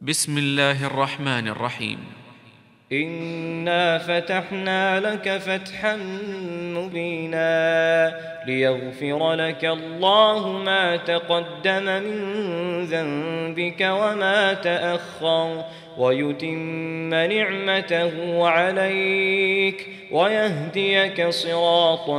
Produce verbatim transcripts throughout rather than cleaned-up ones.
بسم الله الرحمن الرحيم. إنا فتحنا لك فتحا مبينا ليغفر لك الله ما تقدم من ذنبك وما تأخر ويتم نعمته عليك ويهديك صراطا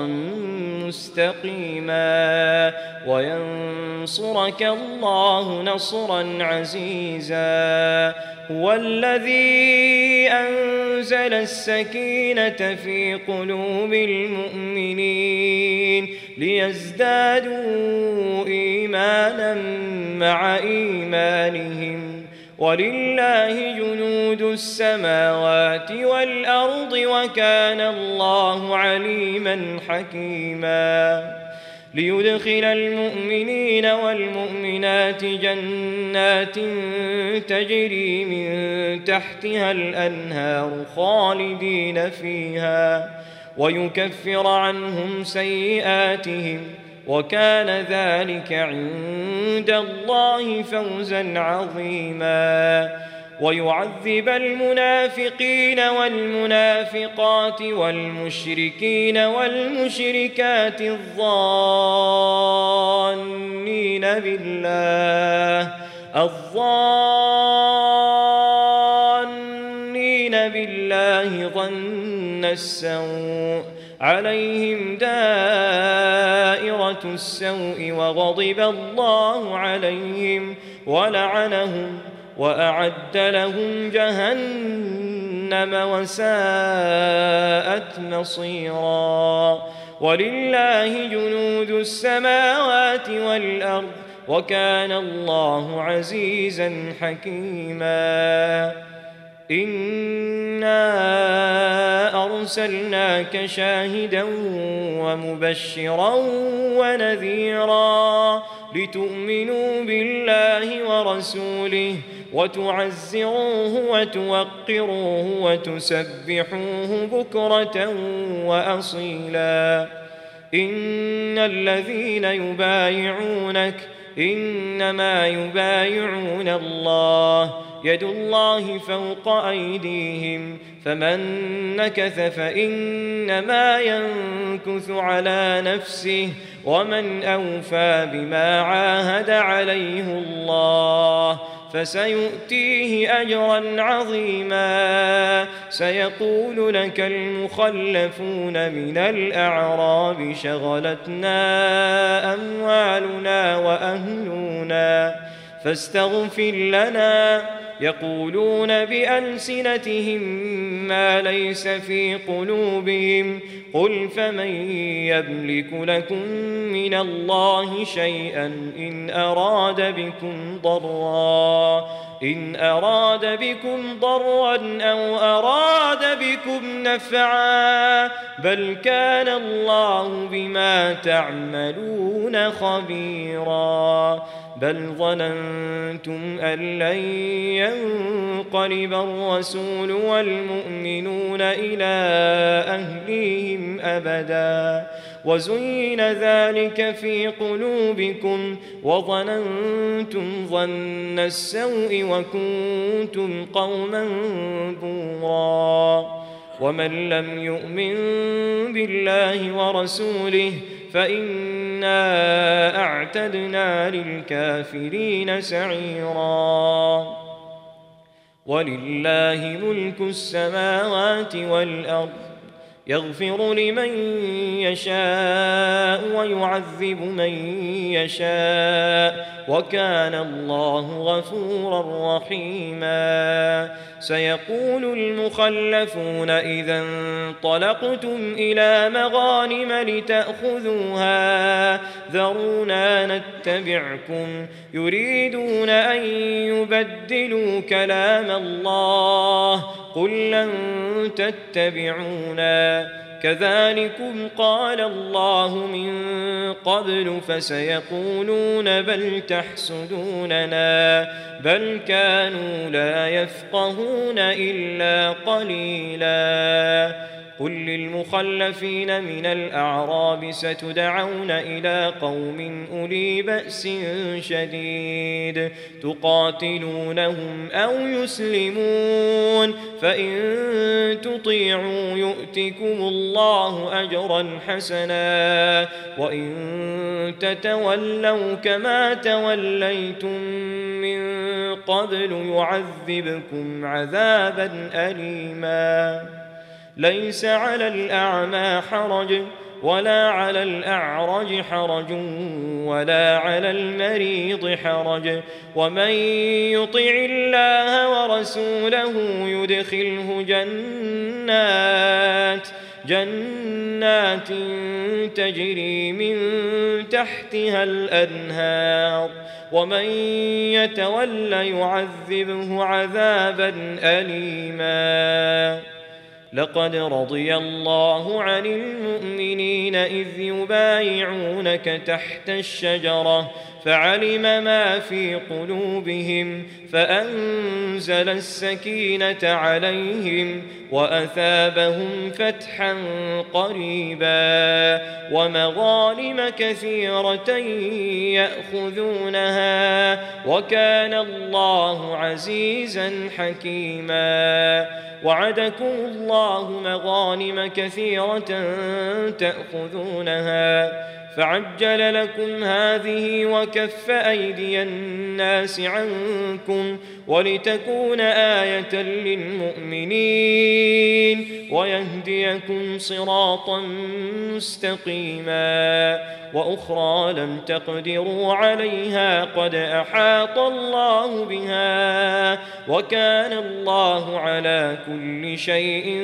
مستقيما وينصرك الله نصرا عزيزا. هو الذي أنزل السكينة في قلوب المؤمنين ليزدادوا إيمانا مع إيمانهم ولله جنود السماوات والأرض وكان الله عليما حكيما. ليدخل المؤمنين والمؤمنات جنات تجري من تحتها الأنهار خالدين فيها ويكفر عنهم سيئاتهم وكان ذلك عند الله فوزا عظيما. ويعذب المنافقين والمنافقات والمشركين والمشركات الظانين بالله الظانين بالله ظن السوء عليهم دائرة السوء وغضب الله عليهم ولعنهم وأعد لهم جهنم وساءت مصيرا. ولله جنود السماوات والأرض وكان الله عزيزا حكيما. إنا أرسلناك شاهدا ومبشرا ونذيرا لتؤمنوا بالله ورسوله وتعزروه وتوقروه وتسبحوه بكرة وأصيلا. إن الذين يبايعونك إنما يبايعون الله يد الله فوق أيديهم فمن نكث فإنما ينكث على نفسه ومن أوفى بما عاهد عليه الله فسيؤتيه أجرا عظيما. سيقول لك المخلفون من الأعراب شغلتنا أموالنا وأهلنا فاستغفر لنا يقولون بألسنتهم ما ليس في قلوبهم قل فمن يملك لكم من الله شيئا إن أراد بكم ضرا إن أراد بكم ضرا أو أراد بكم نفعا بل كان الله بما تعملون خبيرا. بل ظننتم أن لن ينقلب الرسول والمؤمنون إلى أهليهم أبدا وزين ذلك في قلوبكم وظننتم ظن السوء وكنتم قوما بورا. ومن لم يؤمن بالله ورسوله فإنا أعتدنا للكافرين سعيرا. ولله ملك السماوات والأرض يغفر لمن يشاء ويعذب من يشاء وكان الله غفورا رحيما. سيقول المخلفون إذا انطلقتم إلى مغانم لتأخذوها ذرونا نتبعكم يريدون أن يبدلوا كلام الله قل لن تتبعونا كذلكم قال الله من قبل فسيقولون بل تحسدوننا بل كانوا لا يفقهون إلا قليلا. قل للمخلفين من الأعراب ستدعون إلى قوم أولي بأس شديد تقاتلونهم أو يسلمون فإن تطيعوا يؤتكم الله أجرا حسنا وإن تتولوا كما توليتم من قبل يعذبكم عذابا أليما ليس على الأعمى حرج ولا على الأعرج حرج ولا على المريض حرج ومن يطع الله ورسوله يدخله جنات جنات تجري من تحتها الأنهار ومن يتول يعذبه عذابا أليما لقد رضي الله عن المؤمنين إذ يبايعونك تحت الشجرة فعلم ما في قلوبهم فأنزل السكينة عليهم وأثابهم فتحا قريبا ومغانم كثيرة يأخذونها وكان الله عزيزا حكيما وعدكم الله مغانم كثيرة تأخذونها فعجل لكم هذه وكف أيدي الناس عنكم ولتكون آية للمؤمنين ويهديكم صراطا مستقيما وأخرى لم تقدروا عليها قد أحاط الله بها وكان الله على كل شيء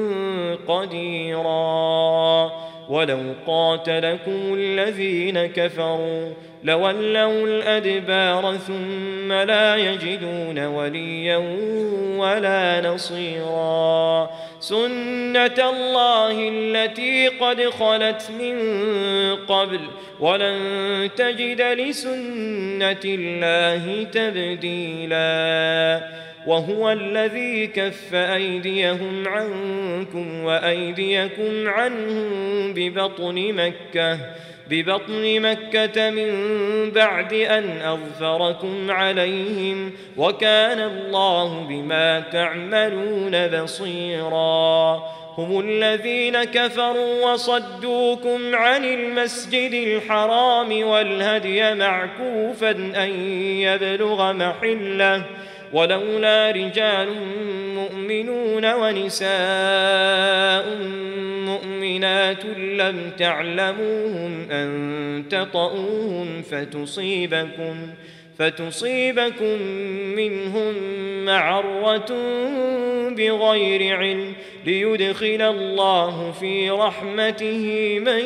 قديرا ولو قاتلكم الذين كفروا لولوا الأدبار ثم لا يجدون وليا ولا نصيرا سنة الله التي قد خلت من قبل ولن تجد لسنة الله تبديلا وهو الذي كف أيديهم عنكم وأيديكم عنهم ببطن مكة ببطن مكة من بعد أن أظفركم عليهم وكان الله بما تعملون بصيرا هم الذين كفروا وصدوكم عن المسجد الحرام والهدي معكوفا أن يبلغ محله ولولا رجال مؤمنون ونساء مؤمنات لم تعلموهم أن تطؤوهم فتصيبكم فتصيبكم منهم معرة بغير علم ليدخل الله في رحمته من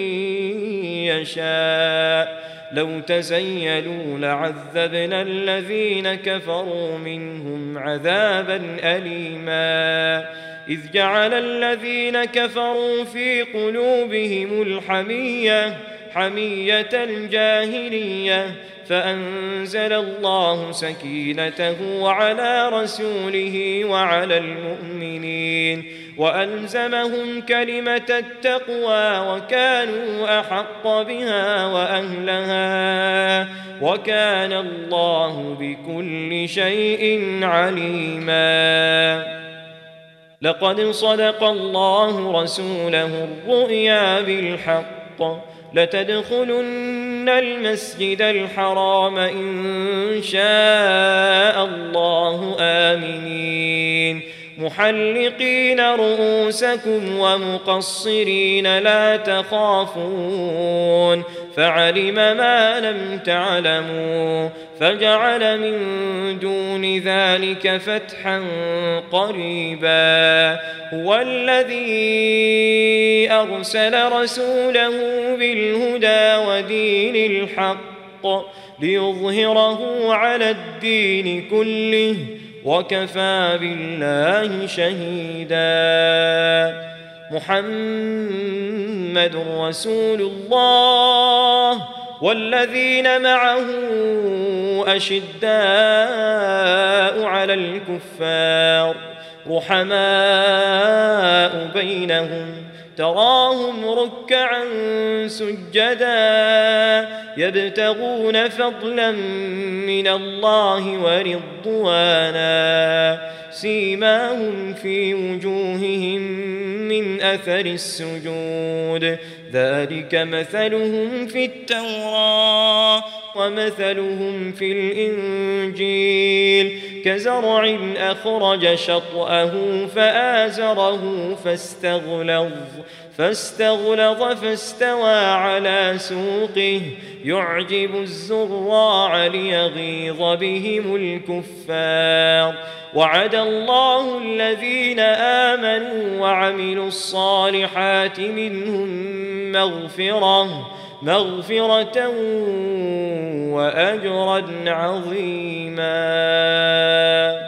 يشاء لو تزيلوا لعذبنا الذين كفروا منهم عذابا أليما إذ جعل الذين كفروا في قلوبهم الحمية حمية الجاهلية فأنزل الله سكينته على رسوله وعلى المؤمنين وألزمهم كلمة التقوى وكانوا أحق بها وأهلها وكان الله بكل شيء عليما لقد صدق الله رسوله الرؤيا بالحق لتدخلن المسجد الحرام إن شاء الله آمنين محلقين رؤوسكم ومقصرين لا تخافون فعلم ما لم تعلموا فجعل من دون ذلك فتحا قريبا هو الذي أرسل رسوله بالهدى ودين الحق ليظهره على الدين كله وكفى بالله شهيدا محمد رسول الله والذين معه أشداء على على الكفار رحماء بينهم تراهم ركعا سجدا يبتغون فضلا من الله ورضوانا سيماهم في وجوههم من أثر السجود ذلك مثلهم في التوراة ومثلهم في الإنجيل كزرع أخرج شطأه فآزره فاستغلظ فاستغلظ فاستوى على سوقه يعجب الزراع ليغيظ بهم الكفار وعد الله الذين آمنوا وعملوا الصالحات منهم مغفرة مغفرة وأجرا عظيما.